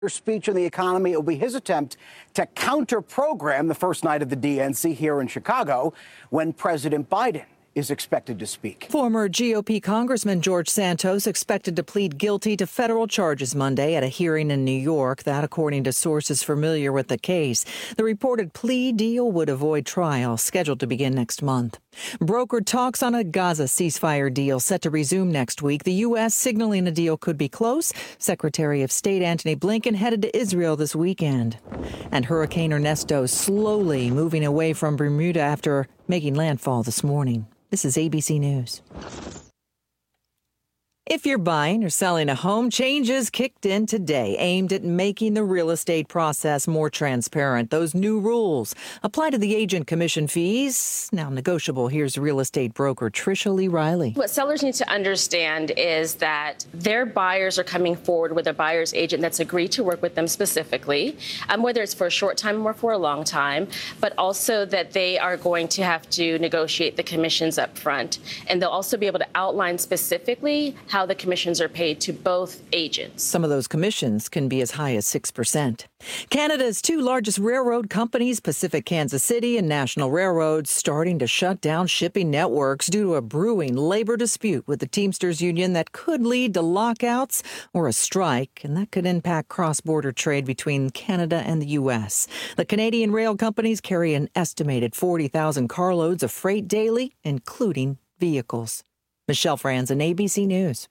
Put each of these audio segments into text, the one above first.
Speech on the economy. It will be his attempt to counter-program the first night of the DNC here in Chicago when President Biden is expected to speak. Former GOP Congressman George Santos expected to plead guilty to federal charges Monday at a hearing in New York. That, according to sources familiar with the case. The reported plea deal would avoid trial, scheduled to begin next month. Brokered talks on a Gaza ceasefire deal set to resume next week. The U.S. signaling a deal could be close. Secretary of State Antony Blinken headed to Israel this weekend. And Hurricane Ernesto slowly moving away from Bermuda after making landfall this morning. This is ABC News. If you're buying or selling a home, changes kicked in today aimed at making the real estate process more transparent. Those new rules apply to the agent commission fees, now negotiable. Here's real estate broker Trisha Lee Riley. What sellers need to understand is that their buyers are coming forward with a buyer's agent that's agreed to work with them specifically, whether it's for a short time or for a long time, but also that they are going to have to negotiate the commissions up front. And they'll also be able to outline specifically how the commissions are paid to both agents. Some of those commissions can be as high as 6%. Canada's two largest railroad companies, Pacific Kansas City and National Railroads, starting to shut down shipping networks due to a brewing labor dispute with the Teamsters Union that could lead to lockouts or a strike, and that could impact cross-border trade between Canada and the U.S. The Canadian rail companies carry an estimated 40,000 carloads of freight daily, including vehicles. Michelle Franzen, ABC News.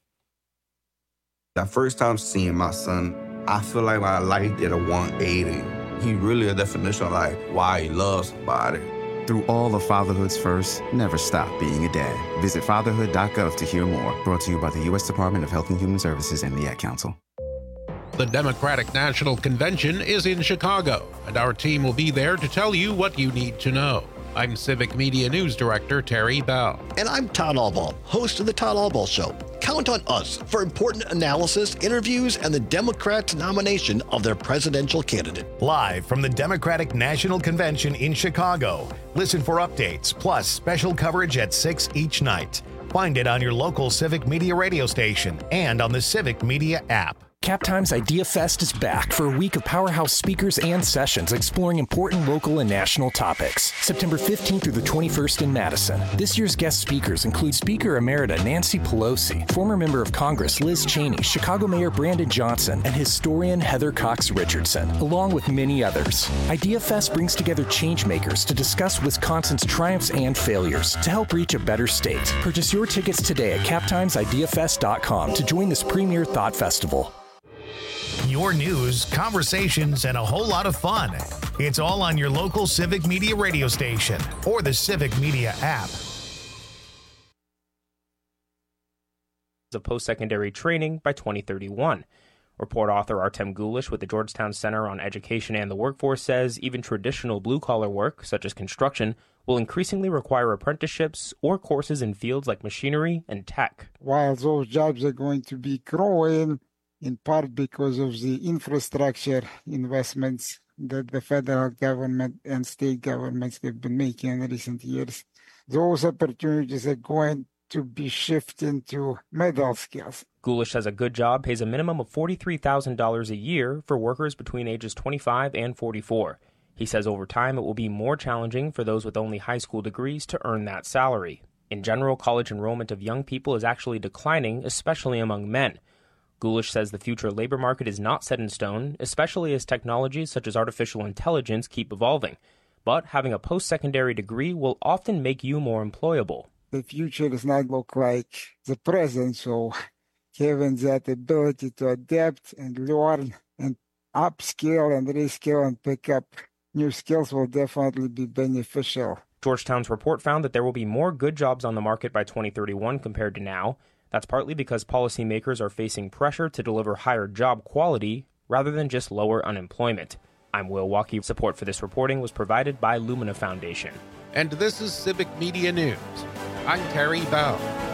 That first time seeing my son, I feel like my life did a 180. He really a definition of like why he loves somebody. Through all of fatherhood's firsts, never stop being a dad. Visit fatherhood.gov to hear more. Brought to you by the U.S. Department of Health and Human Services and the Ad Council. The Democratic National Convention is in Chicago, and our team will be there to tell you what you need to know. I'm Civic Media News Director Terry Bell. And I'm Todd Albaugh, host of The Todd Albaugh Show. Count on us for important analysis, interviews, and the Democrats' nomination of their presidential candidate. Live from the Democratic National Convention in Chicago. Listen for updates, plus special coverage at 6 each night. Find it on your local Civic Media radio station and on the Civic Media app. CapTime's Idea Fest is back for a week of powerhouse speakers and sessions exploring important local and national topics. September 15th through the 21st in Madison. This year's guest speakers include Speaker Emerita Nancy Pelosi, former member of Congress Liz Cheney, Chicago Mayor Brandon Johnson, and historian Heather Cox Richardson, along with many others. Idea Fest brings together changemakers to discuss Wisconsin's triumphs and failures to help reach a better state. Purchase your tickets today at captimesideafest.com to join this premier thought festival. Your news, conversations, and a whole lot of fun. It's all on your local Civic Media radio station or the Civic Media app. Of post-secondary training by 2031. Report author Artem Gulish with the Georgetown Center on Education and the Workforce says even traditional blue-collar work, such as construction, will increasingly require apprenticeships or courses in fields like machinery and tech. While those jobs are going to be growing, in part because of the infrastructure investments that the federal government and state governments have been making in recent years, those opportunities are going to be shifting to middle skills. Gulish says a good job pays a minimum of $43,000 a year for workers between ages 25 and 44. He says over time it will be more challenging for those with only high school degrees to earn that salary. In general, college enrollment of young people is actually declining, especially among men. Gulish says the future labor market is not set in stone, especially as technologies such as artificial intelligence keep evolving. But having a post-secondary degree will often make you more employable. The future does not look like the present, so having that ability to adapt and learn and upskill and reskill and pick up new skills will definitely be beneficial. Georgetown's report found that there will be more good jobs on the market by 2031 compared to now. That's partly because policymakers are facing pressure to deliver higher job quality rather than just lower unemployment. I'm Will Walkie. Support for this reporting was provided by Lumina Foundation. And this is Civic Media News. I'm Terry Bell.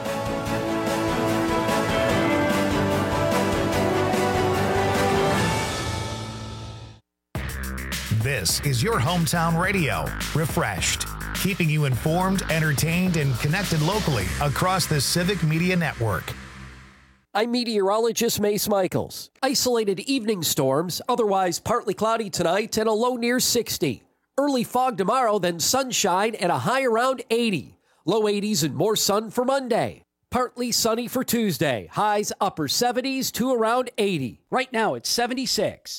This is your hometown radio, refreshed, keeping you informed, entertained, and connected locally across the Civic Media Network. I'm meteorologist Mace Michaels. Isolated evening storms, otherwise partly cloudy tonight and a low near 60. Early fog tomorrow, then sunshine and a high around 80. Low 80s and more sun for Monday. Partly sunny for Tuesday. Highs upper 70s to around 80. Right now it's 76.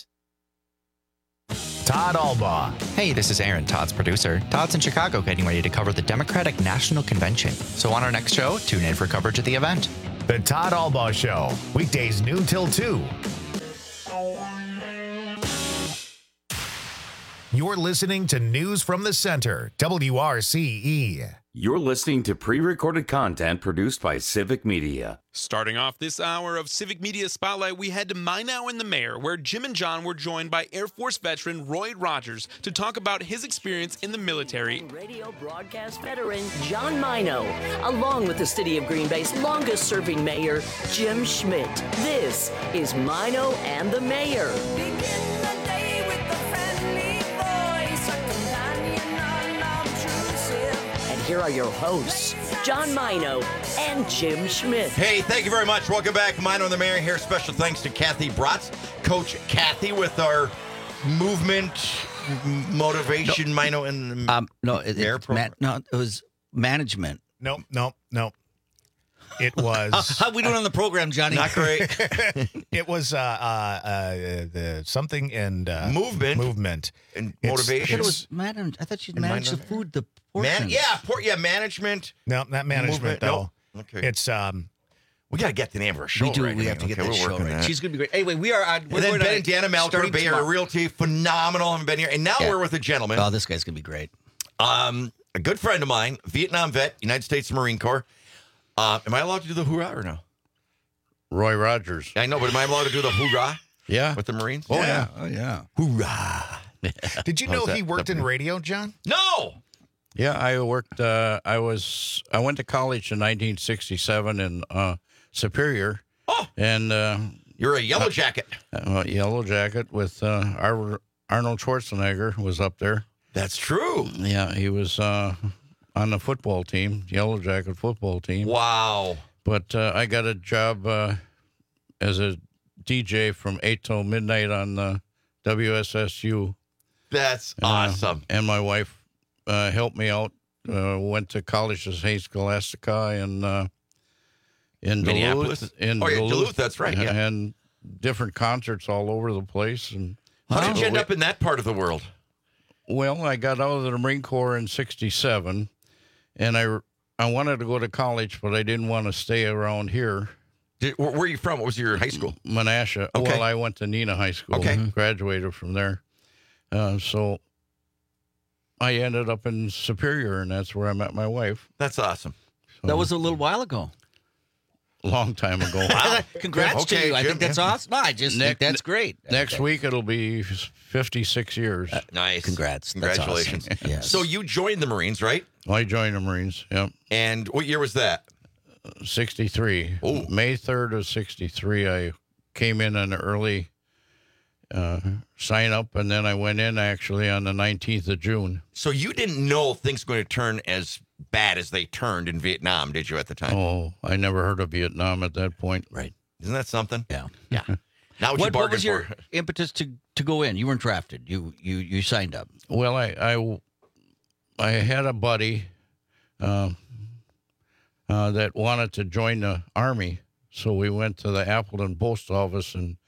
Todd Albaugh. Hey, this is Aaron, Todd's producer. Todd's in Chicago getting ready to cover the Democratic National Convention. So on our next show, tune in for coverage of the event. The Todd Albaugh Show. Weekdays noon till 2. You're listening to News from the Center, WRCE. You're listening to pre-recorded content produced by Civic Media. Starting off this hour of Civic Media Spotlight, we head to Minot and the Mayor, where Jim and John were joined by Air Force veteran Roy Rogers to talk about his experience in the military. Radio broadcast veteran John Minot, along with the city of Green Bay's longest-serving mayor, Jim Schmidt. This is Minot and the Mayor. Here are your hosts, John Minot and Jim Schmidt. Hey, thank you very much. Welcome back. Minot and the Mayor here. Special thanks to Kathy Bratz, Coach Kathy, with our movement motivation. Minot and the Mayor program. it was management. No. It was. How we doing on the program, Johnny? Not great. It was the something and movement and motivation. It was I thought she'd manage the food. The portions. Management. No, not management movement, though. No. Okay. It's we got to get the name of our show. We do. Right. We have to get that show right. She's going to be great. Anyway, we are on. And then Ben and Deanna Malker, Bay Area Realty, phenomenal. Haven't been here, and now we're with a gentleman. Oh, this guy's going to be great. A good friend of mine, Vietnam vet, United States Marine Corps. Am I allowed to do the hoorah or no? Roy Rogers. I know, but am I allowed to do the hoorah? Yeah. With the Marines? Oh, yeah. Oh, yeah. Hoorah. Did you know he worked in radio, John? No. Yeah, I worked. I went to college in 1967 in Superior. Oh. And you're a yellow jacket. Yellow jacket with Arnold Schwarzenegger was up there. That's true. Yeah, he was on the football team, Yellow Jacket football team. Wow. But I got a job as a DJ from 8 till midnight on the WSSU. That's awesome. And my wife helped me out. Went to college at St. Scholastica in Minneapolis. Duluth. That's right. Yeah. And different concerts all over the place. And how did you end up in that part of the world? Well, I got out of the Marine Corps in '67, and I wanted to go to college, but I didn't want to stay around here. Where are you from? What was your high school? Menasha. Okay. Well, I went to Neenah High School. Okay. Graduated from there. So I ended up in Superior, and that's where I met my wife. That's awesome. So, that was a little while ago. Long time ago. Wow. Congrats to you. I think that's awesome. No, I just think that's great. Next week, it'll be 56 years. Nice. Congrats. Congratulations. That's awesome. Yes. So you joined the Marines, right? I joined the Marines, yep. And what year was that? 63. Oh. May 3rd of 63, I came in an early sign up, and then I went in actually on the 19th of June. So you didn't know things were going to turn as bad as they turned in Vietnam, did you, at the time? Oh, I never heard of Vietnam at that point. Right. Isn't that something? Yeah. Yeah. Now what was your impetus to go in? You weren't drafted. You signed up. Well, I had a buddy that wanted to join the Army, so we went to the Appleton Post Office, and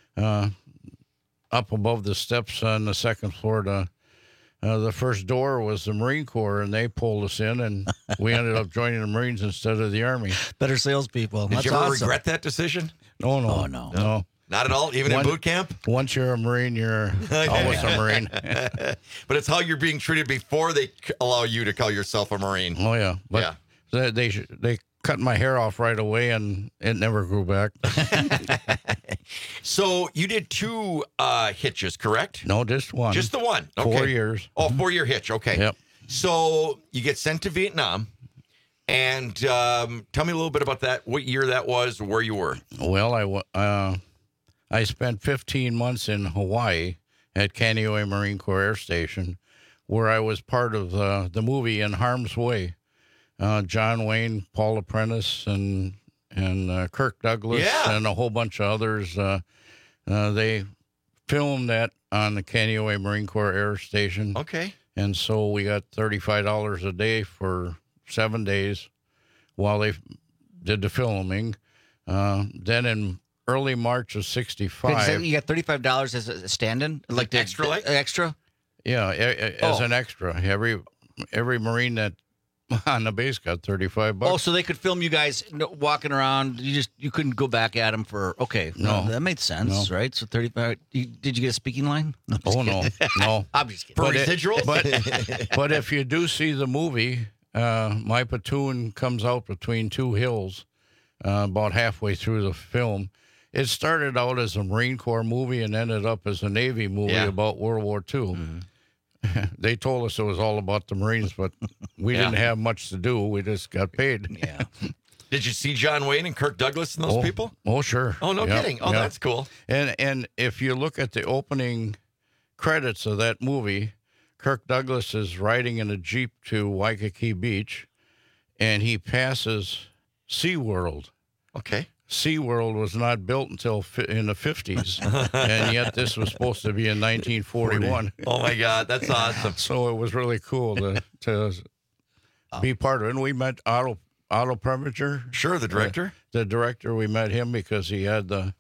up above the steps on the second floor, the first door was the Marine Corps, and they pulled us in, and we ended up joining the Marines instead of the Army. Better salespeople. Did you ever regret that decision? No. Oh, no. Not at all? Even in boot camp? Once you're a Marine, you're always a Marine. But it's how you're being treated before they allow you to call yourself a Marine. Oh, yeah. But they cut my hair off right away, and it never grew back. So you did 2 hitches, correct? No, just one. Just the one? Okay. 4 years. Oh, 4-year hitch. Okay. Yep. So you get sent to Vietnam, and tell me a little bit about that, what year that was, where you were. Well, I spent 15 months in Hawaii at Kaneohe Marine Corps Air Station, where I was part of the movie In Harm's Way. John Wayne, Paul Apprentice, and and Kirk Douglas and a whole bunch of others. They filmed that on the Kaneohe Marine Corps Air Station. Okay. And so we got $35 a day for 7 days while they did the filming. Then in early March of '65, you got $35 as a stand-in, like the extra, extra. Yeah, as an extra. Every Marine that on the base got $35. Oh, so they could film you guys walking around. You couldn't go back at them for No, that made sense, right? So 35. Did you get a speaking line? No, no. I'm just kidding. For residuals? But if you do see the movie, my platoon comes out between two hills about halfway through the film. It started out as a Marine Corps movie and ended up as a Navy movie about World War II. Mm-hmm. They told us it was all about the Marines, but we didn't have much to do. We just got paid. Yeah. Did you see John Wayne and Kirk Douglas and those people? Oh, sure. Oh, no kidding. Oh, that's cool. And if you look at the opening credits of that movie, Kirk Douglas is riding in a Jeep to Waikiki Beach, and he passes SeaWorld. Okay. SeaWorld was not built until in the 50s, and yet this was supposed to be in 1941. Oh, my God. That's awesome. So it was really cool to be part of it. And we met Otto Preminger. Sure, the director. The director, we met him because he had the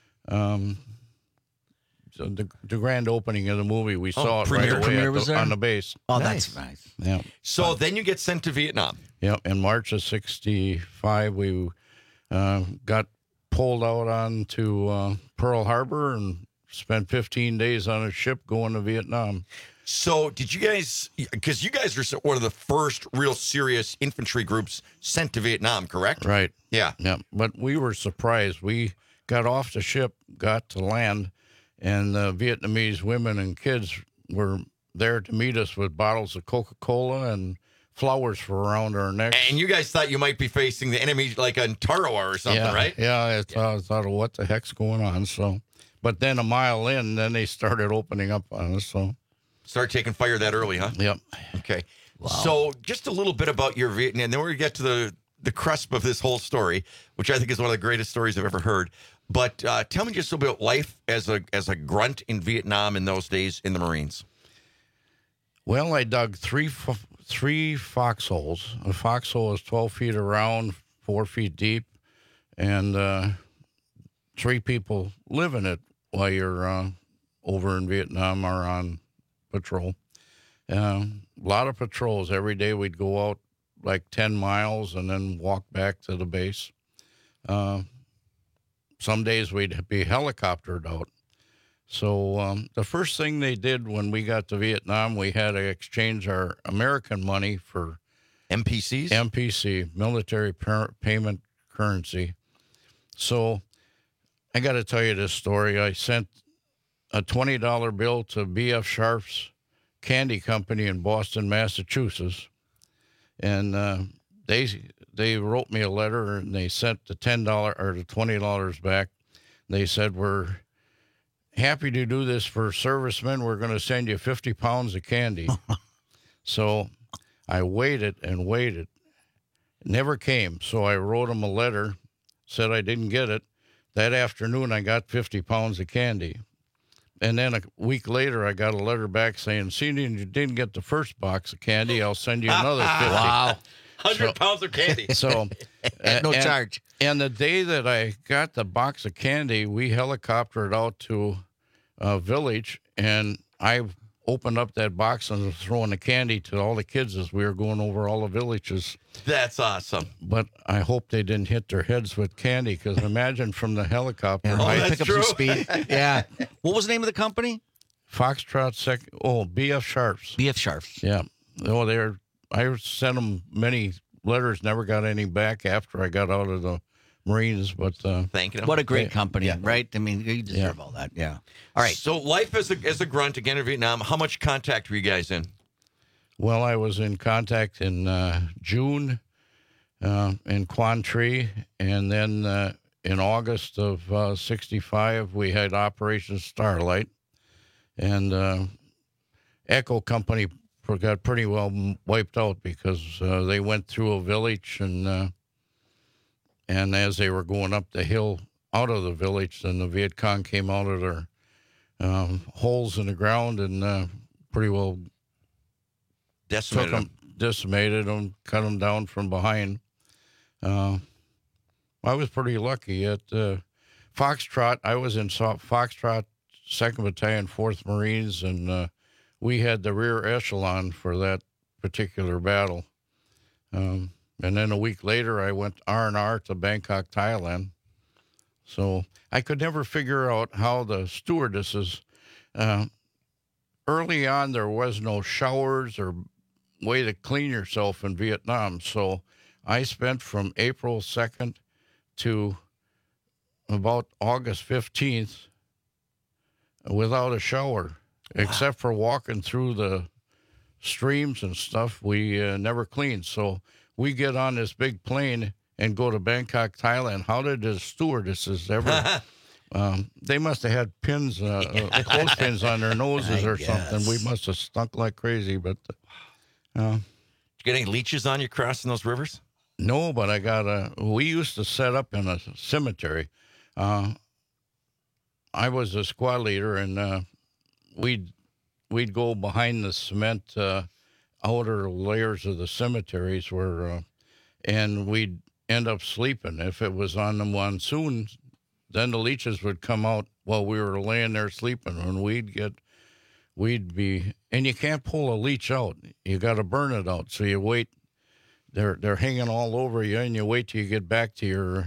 grand opening of the movie. We saw it right away on the base. Oh, that's nice. Yeah. So then you get sent to Vietnam. Yeah, in March of '65, we got pulled out onto Pearl Harbor and spent 15 days on a ship going to Vietnam. So did you guys, because you guys are one of the first real serious infantry groups sent to Vietnam, correct? Right. Yeah. Yeah, but we were surprised. We got off the ship, got to land, and the Vietnamese women and kids were there to meet us with bottles of Coca-Cola and flowers for around our necks. And you guys thought you might be facing the enemy like on Tarawa or something, right? Yeah, I thought, what the heck's going on? So, but then a mile in, then they started opening up on us. So, start taking fire that early, huh? Yep. Okay. Wow. So, just a little bit about your Vietnam, and then we're going to get to the cusp of this whole story, which I think is one of the greatest stories I've ever heard. But tell me just a little bit about life as a grunt in Vietnam in those days in the Marines. Well, I dug three foxholes. A foxhole is 12 feet around, 4 feet deep, and 3 people live in it while you're over in Vietnam or on patrol. A lot of patrols. Every day we'd go out like 10 miles and then walk back to the base. Some days we'd be helicoptered out. So the first thing they did when we got to Vietnam, we had to exchange our American money for MPCs? MPC, military payment currency. So I got to tell you this story. I sent a $20 bill to B.F. Sharp's Candy Company in Boston, Massachusetts, and they wrote me a letter and they sent the $10 or the $20 back. They said, "We're happy to do this for servicemen. We're going to send you 50 pounds of candy." So I waited and waited. It never came. So I wrote them a letter, said I didn't get it. That afternoon, I got 50 pounds of candy. And then a week later, I got a letter back saying, "Seeing you didn't get the first box of candy, I'll send you another 50. Wow. 100 pounds of candy. So, no charge. And the day that I got the box of candy, we helicoptered out to a village, and I opened up that box and was throwing the candy to all the kids as we were going over all the villages. That's awesome. But I hope they didn't hit their heads with candy, because imagine from the helicopter. Yeah, that's pick true. up some speed. Yeah. What was the name of the company? Foxtrot B.F. Sharps. B.F. Sharps. Yeah. Oh, I sent them many letters, never got any back after I got out of the Marines, but thank you. What a great company, right? I mean, you deserve all that. Yeah. All right. So life as a grunt again in Vietnam. How much contact were you guys in? Well, I was in contact in June in Quang Tri, and then in August of '65 we had Operation Starlight, and Echo Company got pretty well wiped out because they went through a village and And as they were going up the hill out of the village, then the Viet Cong came out of their holes in the ground and pretty well decimated them, cut them down from behind. I was pretty lucky at Foxtrot. I was in Foxtrot, 2nd Battalion, 4th Marines, and we had the rear echelon for that particular battle. And then a week later, I went R&R to Bangkok, Thailand. So I could never figure out how the stewardesses, early on, there was no showers or way to clean yourself in Vietnam. So I spent from April 2nd to about August 15th without a shower, except for walking through the streams and stuff. We never cleaned. So we get on this big plane and go to Bangkok, Thailand. How did the stewardesses ever? They must have had pins, clothespins on their noses or something. We must have stunk like crazy. But did you get any leeches on you crossing those rivers? No, but I got we used to set up in a cemetery. I was a squad leader, and we'd go behind the cement outer layers of the cemeteries where, and we'd end up sleeping. If it was on the monsoon, then the leeches would come out while we were laying there sleeping, and we'd be, and you can't pull a leech out. You got to burn it out. So you wait. They're hanging all over you, and you wait till you get back to your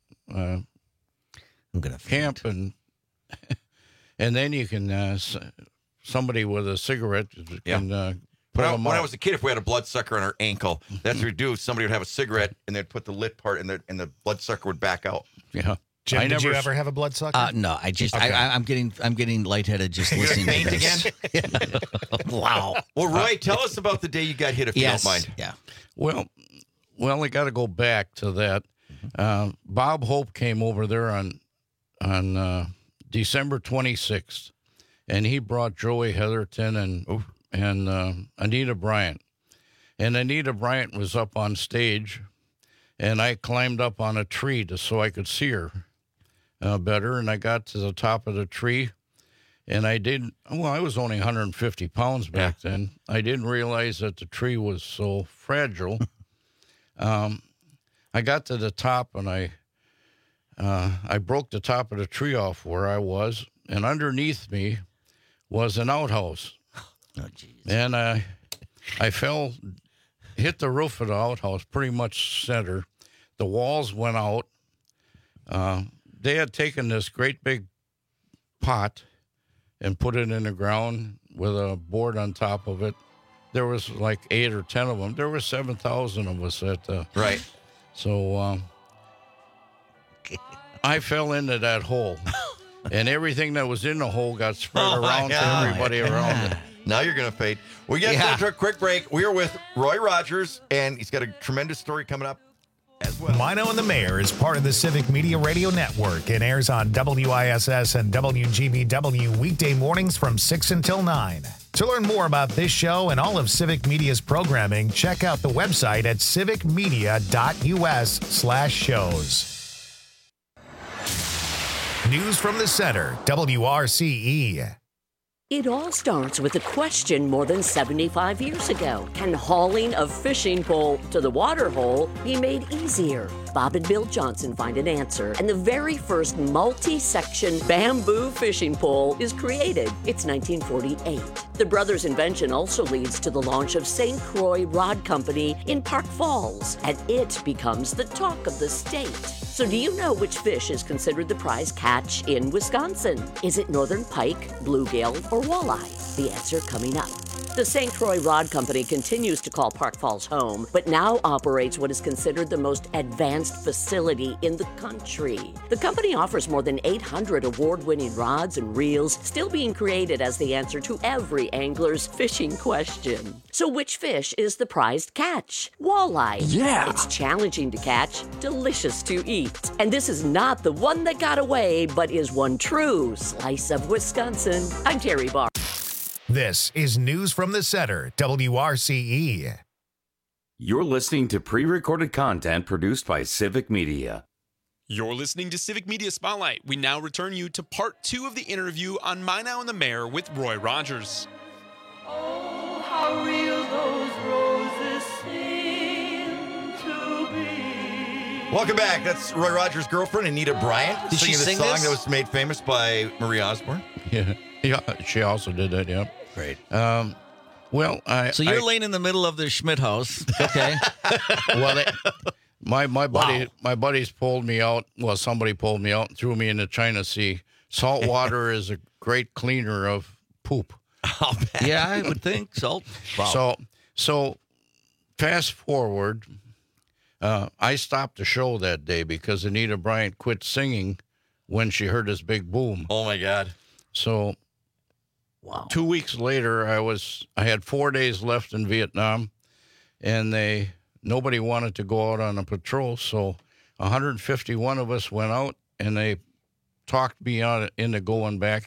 camp, and then you can somebody with a cigarette can. When I was a kid, if we had a bloodsucker on our ankle, that's what we'd do. Somebody would have a cigarette, and they'd put the lip part, and the bloodsucker would back out. Yeah. Jim, did you ever have a bloodsucker? No, I just I'm getting lightheaded just listening to this. Again? Wow. Well, Roy, tell us about the day you got hit, if you don't mind. Yeah. Well, I got to go back to that. Bob Hope came over there on December 26th, and he brought Joey Heatherton and Anita Bryant. And Anita Bryant was up on stage, and I climbed up on a tree so I could see her better. And I got to the top of the tree, and I was only 150 pounds back then. I didn't realize that the tree was so fragile. I got to the top, and I broke the top of the tree off where I was, and underneath me was an outhouse. Oh, geez. And I hit the roof of the outhouse pretty much center. The walls went out. They had taken this great big pot and put it in the ground with a board on top of it. There was like 8 or 10 of them. There were 7,000 of us at right. So I fell into that hole, and everything that was in the hole got spread around to everybody around it. Now you're going to fade. We got to go to a quick break. We are with Roy Rogers, and he's got a tremendous story coming up as well. Mino and the Mayor is part of the Civic Media Radio Network and airs on WISS and WGBW weekday mornings from 6 until 9. To learn more about this show and all of Civic Media's programming, check out the website at civicmedia.us/shows. News from the Center, WRCE. It all starts with a question more than 75 years ago. Can hauling a fishing pole to the water hole be made easier? Bob and Bill Johnson find an answer, and the very first multi-section bamboo fishing pole is created. It's 1948. The brothers' invention also leads to the launch of St. Croix Rod Company in Park Falls, and it becomes the talk of the state. So do you know which fish is considered the prize catch in Wisconsin? Is it northern pike, bluegill, or walleye? The answer coming up. The St. Croix Rod Company continues to call Park Falls home, but now operates what is considered the most advanced facility in the country. The company offers more than 800 award-winning rods and reels, still being created as the answer to every angler's fishing question. So which fish is the prized catch? Walleye. Yeah! It's challenging to catch, delicious to eat. And this is not the one that got away, but is one true slice of Wisconsin. I'm Terry Barr. This is News from the Center, WRCE. You're listening to pre-recorded content produced by Civic Media. You're listening to Civic Media Spotlight. We now return you to part 2 of the interview on My Now and the Mayor with Roy Rogers. Oh, how real those roses seem to be. Welcome back. That's Roy Rogers' girlfriend, Anita Bryant, Did she singing sing the song this? that was made famous by Marie Osborne. Yeah, she also did that. Yeah, great. Well, So you're laying in the middle of the Schmidt house, okay? Well, my buddies pulled me out. Well, somebody pulled me out and threw me in the China Sea. Salt water is a great cleaner of poop. Yeah, I would think salt. Wow. So fast forward, I stopped the show that day because Anita Bryant quit singing when she heard this big boom. Oh my God! So, 2 weeks later, I had 4 days left in Vietnam, and nobody wanted to go out on a patrol. So 151 of us went out, and they talked me into going back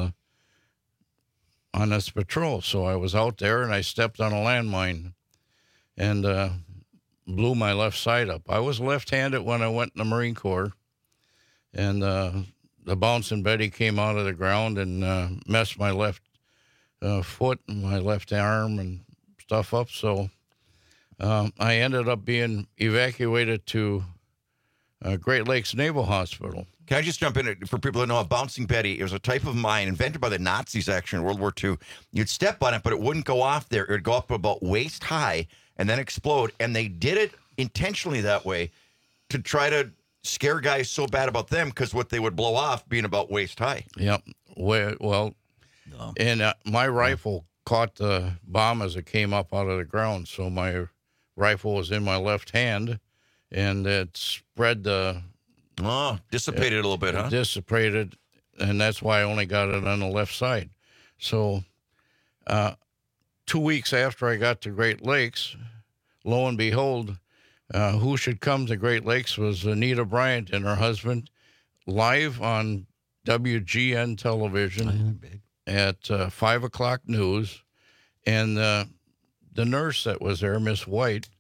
on this patrol. So I was out there, and I stepped on a landmine and blew my left side up. I was left-handed when I went in the Marine Corps, and the Bouncing Betty came out of the ground and messed my left foot and my left arm and stuff up. So I ended up being evacuated to Great Lakes Naval Hospital. Can I just jump in for people who know a Bouncing Betty? It was a type of mine invented by the Nazis, actually, in World War II. You'd step on it, but it wouldn't go off there. It would go up about waist high and then explode. And they did it intentionally that way to try to scare guys so bad about them because what they would blow off being about waist high. Yep. Well, and my rifle caught the bomb as it came up out of the ground. So my rifle was in my left hand, and it spread the... dissipated a little bit, huh? Dissipated, and that's why I only got it on the left side. So 2 weeks after I got to Great Lakes, lo and behold, who should come to Great Lakes was Anita Bryant and her husband, live on WGN television at 5 o'clock news. And the nurse that was there, Miss White,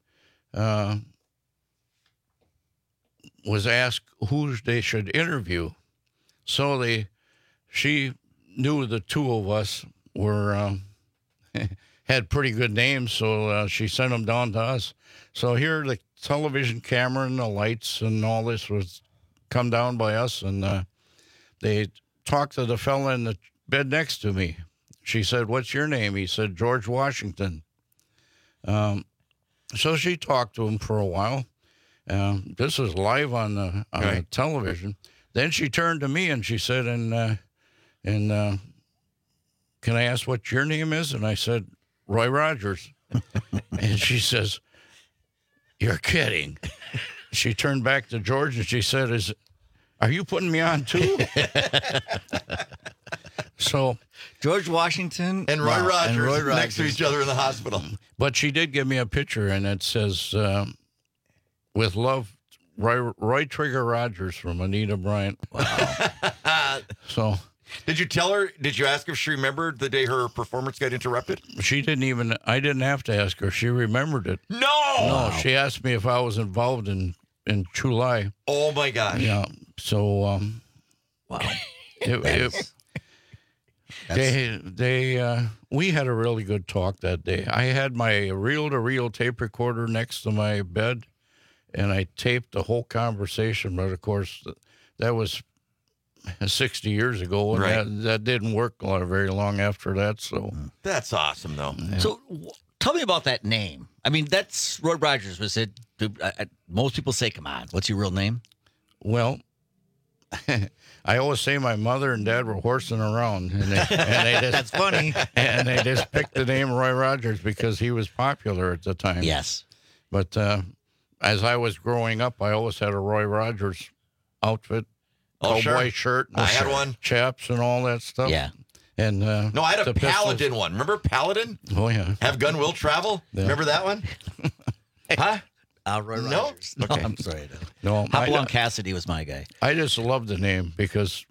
was asked who they should interview. So she knew the two of us were had pretty good names, so she sent them down to us. So here the television camera and the lights and all this was come down by us, and they talked to the fella in the bed next to me. She said, "What's your name?" He said, "George Washington." So she talked to him for a while. This was live on the television. Then she turned to me and she said, "And can I ask what your name is?" And I said, "Roy Rogers." And she says, "You're kidding." She turned back to George and she said, "Are you putting me on too?" So George Washington and Roy Rogers next to each other in the hospital. But she did give me a picture, and it says, "With love, Roy Trigger Rogers," from Anita Bryant. Wow. So, did you tell her? Did you ask if she remembered the day her performance got interrupted? She didn't even. I didn't have to ask her. She remembered it. No. She asked me if I was involved in Chulai. Oh my gosh. Yeah. So, wow. We had a really good talk that day. I had my reel-to-reel tape recorder next to my bed, and I taped the whole conversation. But of course, that was 60 years ago, and that didn't work very long after that. So that's awesome, though. Yeah. So tell me about that name. I mean, that's Roy Rogers. Was it? Most people say, "Come on, what's your real name?" Well, I always say my mother and dad were horsing around, and they just, that's funny. And they just picked the name Roy Rogers because he was popular at the time. Yes. But as I was growing up, I always had a Roy Rogers outfit, cowboy shirt. I had one. Chaps and all that stuff. Yeah. And no, I had a Paladin one. Remember Paladin? Oh, yeah. Have Gun Will Travel? Yeah. Remember that one? Huh? Roy Rogers. No? Okay. I'm sorry. No, Hopalong Cassidy was my guy. I just love the name because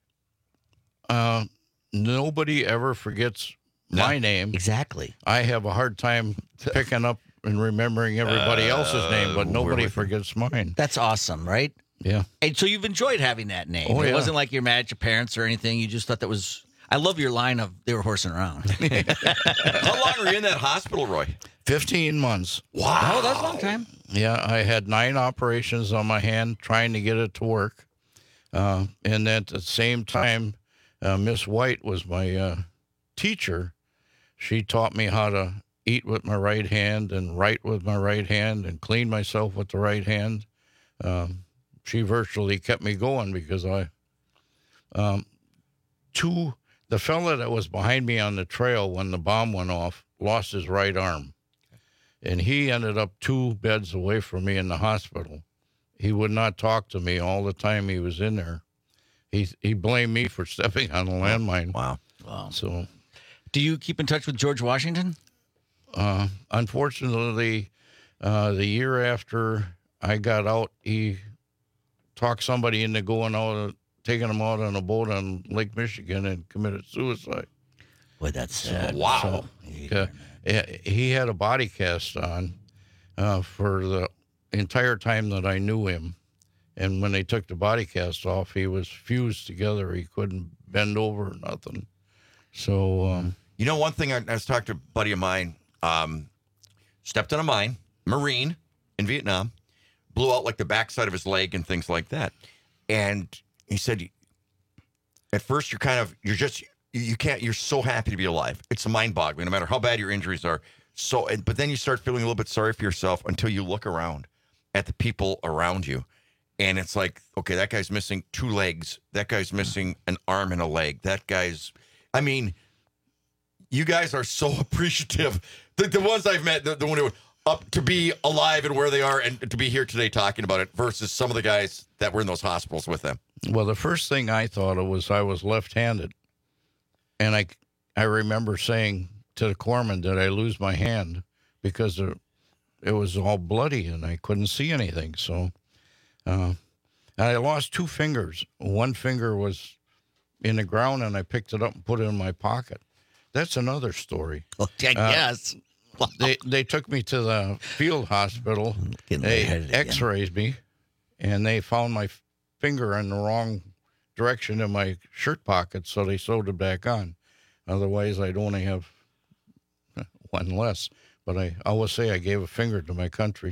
nobody ever forgets my name. Exactly. I have a hard time picking up and remembering everybody else's name, but nobody forgets mine. That's awesome, right? Yeah. And so you've enjoyed having that name. Oh, It yeah. wasn't like you're mad at your parents or anything. You just thought that was. I love your line of they were horsing around. How long were you in that hospital, Roy? 15 months. Wow. Oh, that's a long time. Yeah, I had 9 operations on my hand trying to get it to work. And at the same time, Miss White was my teacher. She taught me how to eat with my right hand and write with my right hand and clean myself with the right hand. She virtually kept me going because the fella that was behind me on the trail when the bomb went off lost his right arm. And he ended up 2 beds away from me in the hospital. He would not talk to me all the time he was in there. He blamed me for stepping on a landmine. Wow. So, do you keep in touch with George Washington? Unfortunately, the year after I got out, he talked somebody into taking him out on a boat on Lake Michigan and committed suicide. Boy, that's sad. Wow. So, he had a body cast on for the entire time that I knew him. And when they took the body cast off, he was fused together. He couldn't bend over or nothing. So, you know, one thing I was talking to a buddy of mine, stepped on a mine, Marine in Vietnam, blew out like the backside of his leg and things like that. And he said, at first you're so happy to be alive. It's mind-boggling, no matter how bad your injuries are. But then you start feeling a little bit sorry for yourself until you look around at the people around you. And it's like, okay, that guy's missing 2 legs. That guy's missing an arm and a leg. I mean, you guys are so appreciative. The ones I've met, the one who up to be alive and where they are and to be here today talking about it versus some of the guys that were in those hospitals with them. Well, the first thing I thought of was I was left-handed. And I remember saying to the corpsman, did I lose my hand? Because it was all bloody and I couldn't see anything. So I lost 2 fingers. One finger was in the ground and I picked it up and put it in my pocket. That's another story. Okay, yes. Wow. They took me to the field hospital. They x-rayed me, and they found my finger in the wrong direction in my shirt pocket, so they sewed it back on. Otherwise, I'd only have 1 less. But I always say I gave a finger to my country.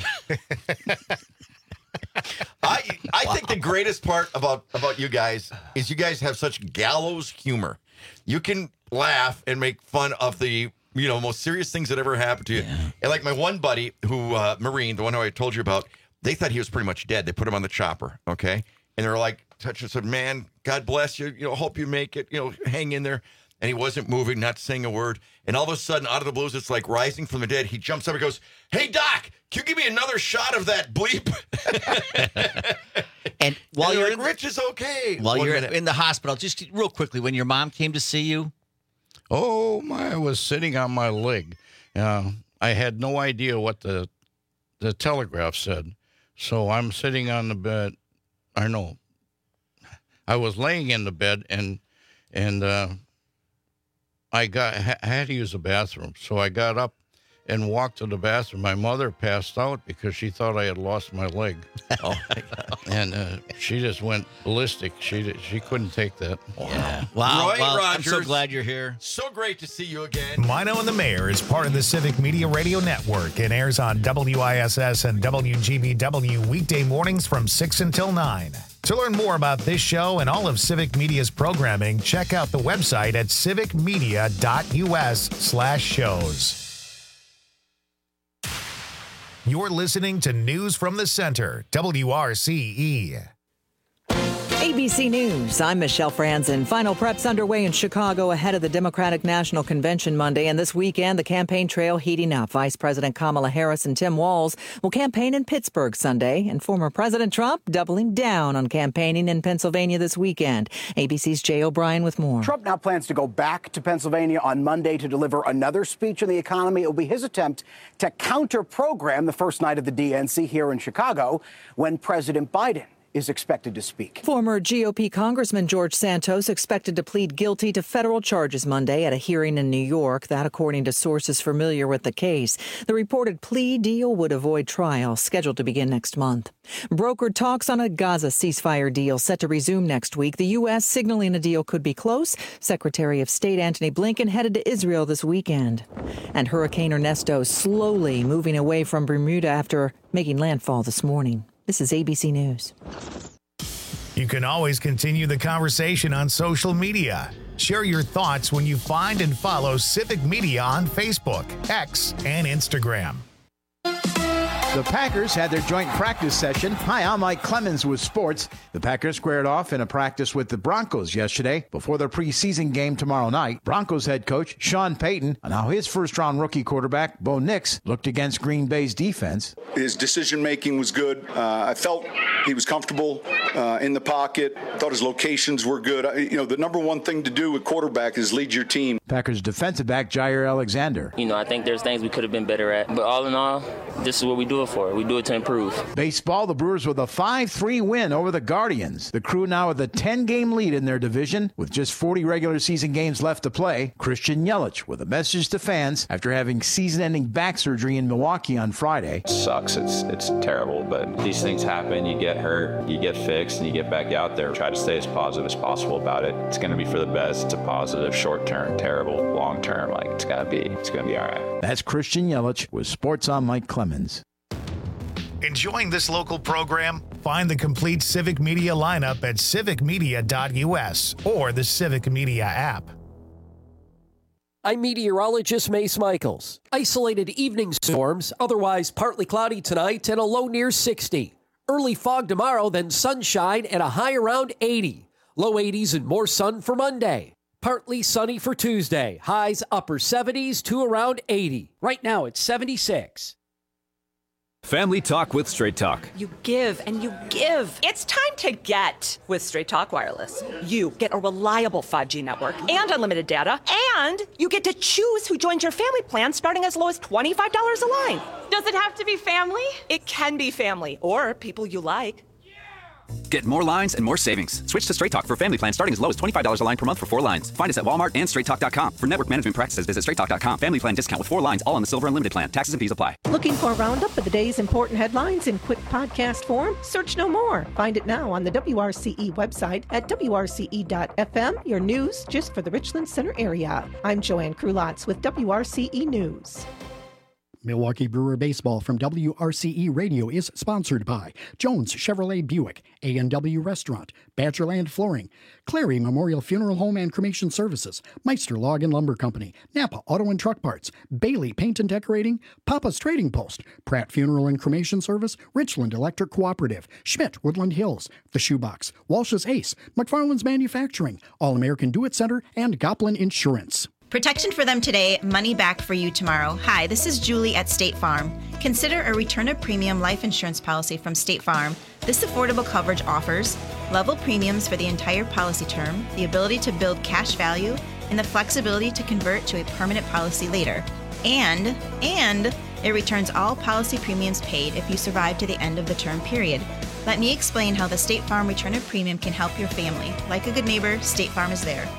I think the greatest part about you guys is you guys have such gallows humor. You can laugh and make fun of the most serious things that ever happened to you. Yeah. And like my one buddy who, Marine, the one who I told you about, they thought he was pretty much dead. They put him on the chopper, okay? And they were like, said, man, God bless you. Hope you make it. Hang in there. And he wasn't moving, not saying a word. And all of a sudden, out of the blues, it's like rising from the dead. He jumps up and goes, hey, Doc, can you give me another shot of that bleep? And while you're like, Rich is okay. While you're in the hospital, just real quickly, when your mom came to see you? Oh, I was sitting on my leg. I had no idea what the telegraph said. So I'm sitting on the bed. I was laying in the bed, and I had to use the bathroom. So I got up and walked to the bathroom. My mother passed out because she thought I had lost my leg. Oh, and she just went ballistic. She couldn't take that. Wow. Yeah. Wow. Roy Rogers, I'm so glad you're here. So great to see you again. Mino and the Mayor is part of the Civic Media Radio Network and airs on WISS and WGBW weekday mornings from 6 until 9. To learn more about this show and all of Civic Media's programming, check out the website at civicmedia.us/shows. You're listening to News from the Center, WRCE. ABC News, I'm Michelle Franzen. Final preps underway in Chicago ahead of the Democratic National Convention Monday. And this weekend, the campaign trail heating up. Vice President Kamala Harris and Tim Walz will campaign in Pittsburgh Sunday. And former President Trump doubling down on campaigning in Pennsylvania this weekend. ABC's Jay O'Brien with more. Trump now plans to go back to Pennsylvania on Monday to deliver another speech on the economy. It will be his attempt to counter-program the first night of the DNC here in Chicago when President Biden is expected to speak. Former GOP Congressman George Santos expected to plead guilty to federal charges Monday at a hearing in New York. That, according to sources familiar with the case. The reported plea deal would avoid trial, scheduled to begin next month. Brokered talks on a Gaza ceasefire deal set to resume next week. The U.S. signaling a deal could be close. Secretary of State Antony Blinken headed to Israel this weekend. And Hurricane Ernesto slowly moving away from Bermuda after making landfall this morning. This is ABC News. You can always continue the conversation on social media. Share your thoughts when you find and follow Civic Media on Facebook, X, and Instagram. The Packers had their joint practice session. Hi, I'm Mike Clemens with sports. The Packers squared off in a practice with the Broncos yesterday before their preseason game tomorrow night. Broncos head coach Sean Payton and now his first-round rookie quarterback, Bo Nix, looked against Green Bay's defense. His decision-making was good. I felt he was comfortable in the pocket. Thought his locations were good. The number one thing to do with quarterback is lead your team. Packers defensive back Jair Alexander. I think there's things we could have been better at. But all in all, this is what we do it for. We do it to improve. Baseball, the Brewers with a 5-3 win over the Guardians. The Crew now with a 10-game lead in their division with just 40 regular season games left to play. Christian Yelich with a message to fans after having season-ending back surgery in Milwaukee on Friday. Sucks. It's terrible, but these things happen. You get hurt, you get fixed, and you get back out there. Try to stay as positive as possible about it. It's going to be for the best. It's a positive, short-term, terrible, long-term. It's going to be all right. That's Christian Yelich with Sports on Mike Clemens. Enjoying this local program? Find the complete Civic Media lineup at civicmedia.us or the Civic Media app. I'm meteorologist Mace Michaels. Isolated evening storms, otherwise partly cloudy tonight and a low near 60. Early fog tomorrow, then sunshine and a high around 80. Low 80s and more sun for Monday. Partly sunny for Tuesday. Highs upper 70s to around 80. Right now it's 76. Family Talk with Straight Talk. You give and you give. It's time to get with Straight Talk Wireless. You get a reliable 5G network and unlimited data, and you get to choose who joins your family plan starting as low as $25 a line. Does it have to be family? It can be family or people you like. Get more lines and more savings. Switch to Straight Talk for family plans starting as low as $25 a line per month for 4 lines. Find us at Walmart and straighttalk.com. For network management practices, visit straighttalk.com. Family plan discount with 4 lines, all on the Silver Unlimited plan. Taxes and fees apply. Looking for a roundup of the day's important headlines in quick podcast form? Search no more. Find it now on the WRCE website at wrce.fm. Your news just for the Richland Center area. I'm Joanne Krulotz with WRCE News. Milwaukee Brewer Baseball from WRCE Radio is sponsored by Jones Chevrolet Buick, A&W Restaurant, Badgerland Flooring, Clary Memorial Funeral Home and Cremation Services, Meister Log and Lumber Company, Napa Auto and Truck Parts, Bailey Paint and Decorating, Papa's Trading Post, Pratt Funeral and Cremation Service, Richland Electric Cooperative, Schmidt Woodland Hills, The Shoebox, Walsh's Ace, McFarland's Manufacturing, All-American Do-It Center, and Goplin Insurance. Protection for them today, money back for you tomorrow. Hi, this is Julie at State Farm. Consider a return of premium life insurance policy from State Farm. This affordable coverage offers level premiums for the entire policy term, the ability to build cash value, and the flexibility to convert to a permanent policy later. And it returns all policy premiums paid if you survive to the end of the term period. Let me explain how the State Farm return of premium can help your family. Like a good neighbor, State Farm is there.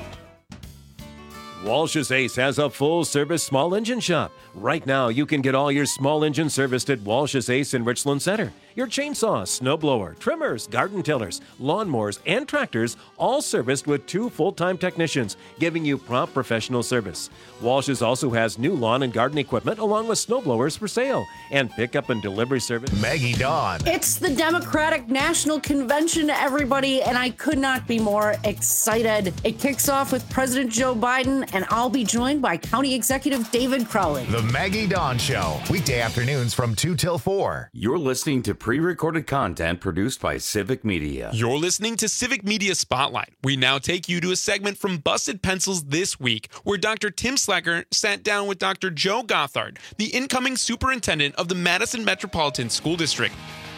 Walsh's Ace has a full-service small engine shop. Right now, you can get all your small engine serviced at Walsh's Ace in Richland Center. Your chainsaws, snowblower, trimmers, garden tillers, lawnmowers, and tractors all serviced with 2 full-time technicians, giving you prompt professional service. Walsh's also has new lawn and garden equipment along with snowblowers for sale and pickup and delivery service. Maggie Dawn. It's the Democratic National Convention, everybody, and I could not be more excited. It kicks off with President Joe Biden, and I'll be joined by County Executive David Crowley. The Maggie Dawn Show, weekday afternoons from 2 till 4. You're listening to pre-recorded content produced by Civic Media. You're listening to Civic Media Spotlight. We now take you to a segment from Busted Pencils This Week, where Dr. Tim Slacker sat down with Dr. Joe Gothard, the incoming superintendent of the Madison Metropolitan School District.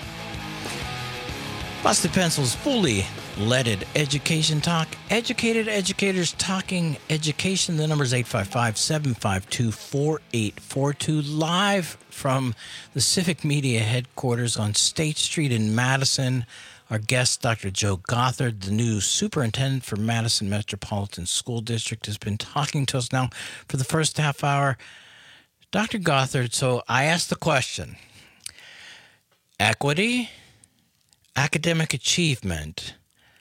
Busted Pencils fully leaded education talk. Educated educators talking education. The number is 855-752-4842. Live from the Civic Media headquarters on State Street in Madison. Our guest, Dr. Joe Gothard, the new superintendent for Madison Metropolitan School District, has been talking to us now for the first half hour. Dr. Gothard, so I asked the question, equity, academic achievement,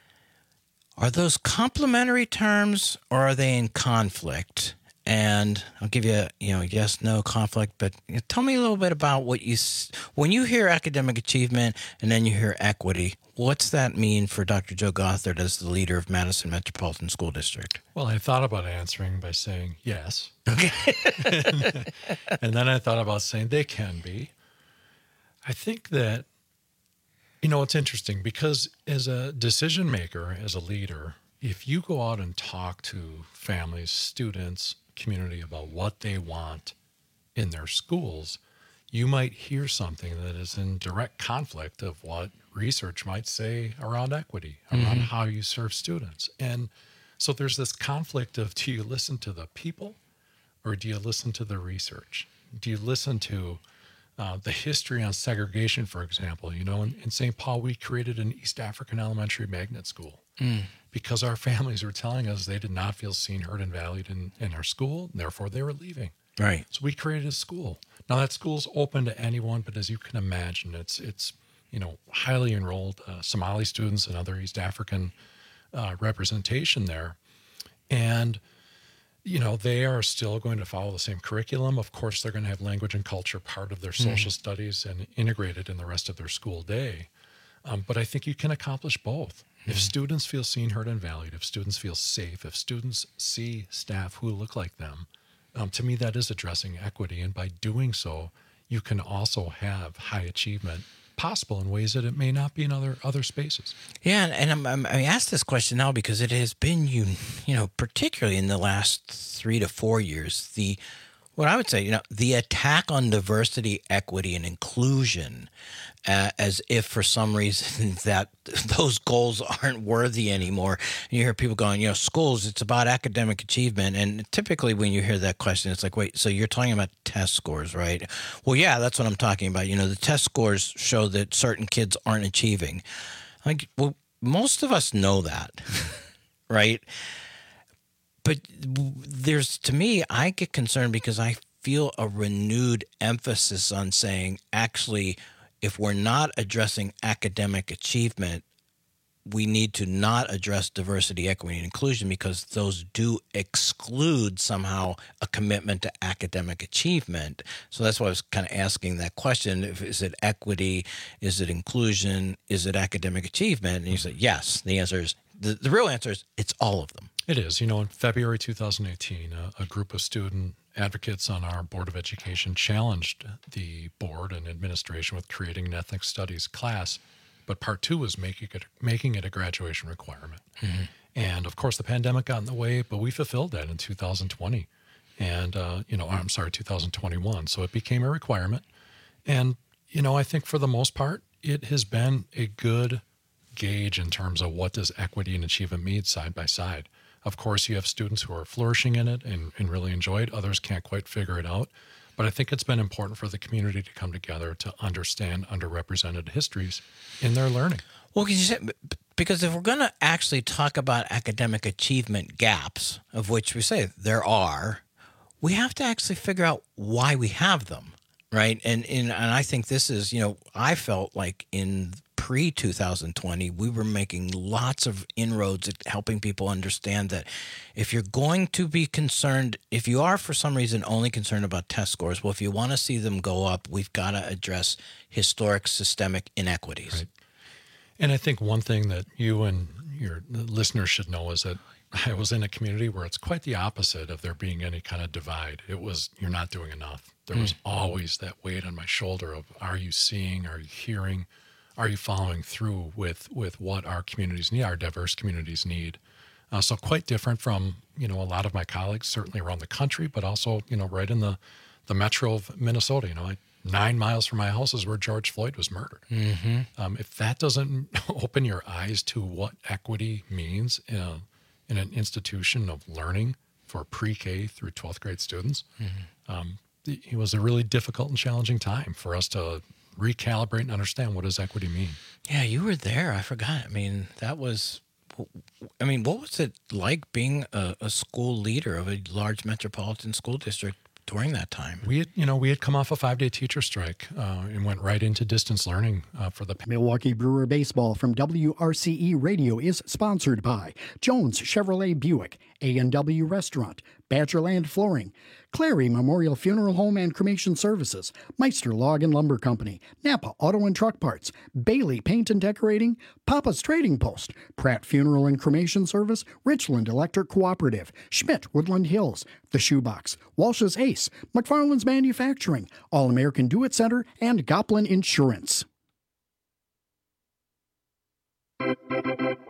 are those complementary terms or are they in conflict? And I'll give you, yes, no, conflict, but tell me a little bit about when you hear academic achievement and then you hear equity, what's that mean for Dr. Joe Gothard as the leader of Madison Metropolitan School District? Well, I thought about answering by saying yes. Okay. And then I thought about saying they can be. I think that, it's interesting because as a decision maker, as a leader, if you go out and talk to families, students, community about what they want in their schools, you might hear something that is in direct conflict of what research might say around equity, around how you serve students. And so there's this conflict of, do you listen to the people or do you listen to the research? Do you listen to the history on segregation, for example? In St. Paul, we created an East African elementary magnet school because our families were telling us they did not feel seen, heard, and valued in our school, and therefore they were leaving. Right. So we created a school. Now that school's open to anyone, but as you can imagine, it's highly enrolled Somali students and other East African representation there. And they are still going to follow the same curriculum. Of course, they're going to have language and culture part of their social studies and integrated in the rest of their school day. But I think you can accomplish both. If students feel seen, heard, and valued, if students feel safe, if students see staff who look like them, to me, that is addressing equity. And by doing so, you can also have high achievement possible in ways that it may not be in other spaces. Yeah, and I asked this question now because it has been, particularly in the last 3 to 4 years, what I would say, the attack on diversity, equity, and inclusion, as if for some reason that those goals aren't worthy anymore. And you hear people going, schools, it's about academic achievement. And typically when you hear that question, it's like, wait, so you're talking about test scores, right? Well, yeah, that's what I'm talking about. The test scores show that certain kids aren't achieving. Well, most of us know that, right? But to me, I get concerned because I feel a renewed emphasis on saying, actually, if we're not addressing academic achievement, we need to not address diversity, equity, and inclusion because those do exclude somehow a commitment to academic achievement. So that's why I was kind of asking that question. Is it equity? Is it inclusion? Is it academic achievement? And you said, yes. The answer is, the real answer is it's all of them. It is. In February 2018, a group of student advocates on our Board of Education challenged the board and administration with creating an ethnic studies class, but part 2 was making it a graduation requirement. And of course, the pandemic got in the way, but we fulfilled that in 2020 and, 2021. So it became a requirement. And, I think for the most part, it has been a good gauge in terms of what does equity and achievement mean side by side. Of course, you have students who are flourishing in it and really enjoy it. Others can't quite figure it out. But I think it's been important for the community to come together to understand underrepresented histories in their learning. Well, because if we're going to actually talk about academic achievement gaps, of which we say there are, we have to actually figure out why we have them, right? And I think this is, I felt like in pre-2020, we were making lots of inroads at helping people understand that if you're going to be concerned, if you are for some reason only concerned about test scores, well, if you want to see them go up, we've got to address historic systemic inequities. Right. And I think one thing that you and your listeners should know is that I was in a community where it's quite the opposite of there being any kind of divide. It was, you're not doing enough. There was always that weight on my shoulder of, are you seeing, are you hearing, are you following through with what our communities need, our diverse communities need? So quite different from, a lot of my colleagues, certainly around the country, but also, right in the metro of Minnesota. 9 miles from my house is where George Floyd was murdered. If that doesn't open your eyes to what equity means in an institution of learning for pre-K through 12th grade students, it was a really difficult and challenging time for us to recalibrate and understand, what does equity mean? Yeah, you were there. I forgot. I mean, what was it like being a school leader of a large metropolitan school district during that time? We had come off a 5-day teacher strike and went right into distance learning for the Milwaukee Brewer Baseball from WRCE Radio is sponsored by Jones Chevrolet Buick, A&W Restaurant, Badgerland Flooring, Clary Memorial Funeral Home and Cremation Services, Meister Log and Lumber Company, Napa Auto and Truck Parts, Bailey Paint and Decorating, Papa's Trading Post, Pratt Funeral and Cremation Service, Richland Electric Cooperative, Schmidt Woodland Hills, The Shoebox, Walsh's Ace, McFarland's Manufacturing, All-American Do-It Center, and Goplin Insurance.